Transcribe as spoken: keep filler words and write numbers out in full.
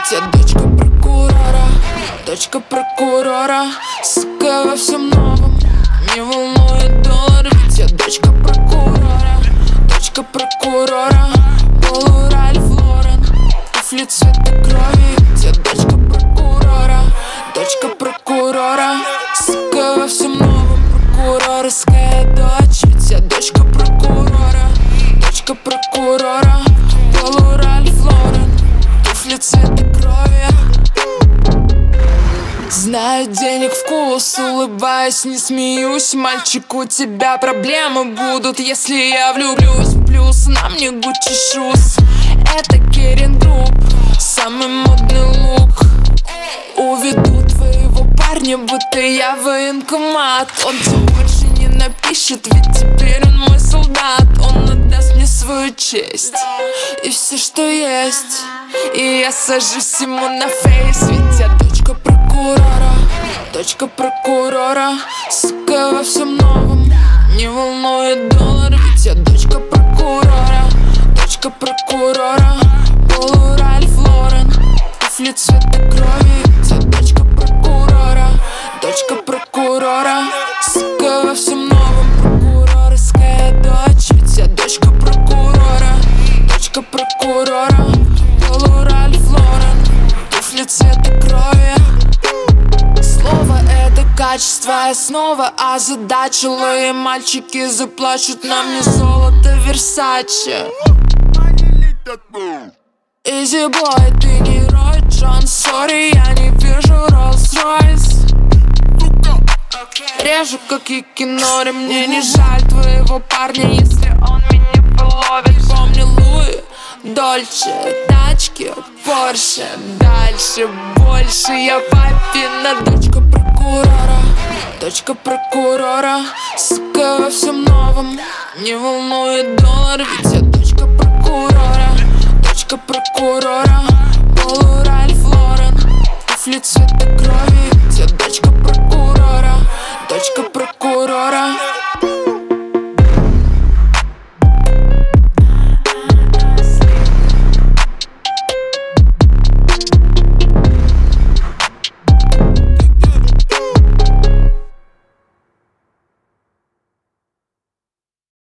ведь я дочка прокурора. Дочка прокурора, сука во всем новом. Не волнует доллар, ведь я дочка прокурора. Дочка прокурора, Полу Ральф Лорен, туфли цвета крови, ведь я дочка прокурора. Дочка прокурора, сука во всем новом. Прокурорская дочь, ведь я дочка прокурора. Дочка прокурора, Полу Ральф Лорен, туфли цвета крови. Знаю денег вкус, улыбаюсь, не смеюсь. Мальчик, у тебя проблемы будут, если я влюблюсь. Плюс на мне Гуччи шуз, это Керин Групп, самый модный лук. Уведу твоего парня, будто я военкомат. Он тебе больше не напишет, ведь теперь он мой солдат. Он отдаст мне свою честь и все, что есть, и я сажусь ему на фейс, ведь я дочка прокурора. Дочка прокурора, сука во всем новом. Не волнует доллар, ведь я дочка прокурора. Дочка прокурора, Полу Ральф Лорен, туфли цвета крови, ведь я дочка прокурора. Дочка прокурора, сука во всем новом. Прокурорская дочь, ведь я дочка прокурора. Дочка прокурора, Полу Ральф Лорен, туфли цвета крови. Слово это качество, я снова озадачила. И мальчики заплачут на мне золото Версаче. Изи бой, ты герой, Джон, сори, я не вижу Роллс-Ройс. Режу как и кинори, мне не жаль твоего парня, если он меня половит. Помни Луи, Дольче, тачки, Порше. Дальше, больше, я папина дочка прокурора. Дочка прокурора, сука во всем новом. Не волнует доллар, ведь я дочка прокурора. Дочка прокурора, Полу Ральф Лорен, туфли цвета крови, ведь я дочка прокурора. Дочка прокурора.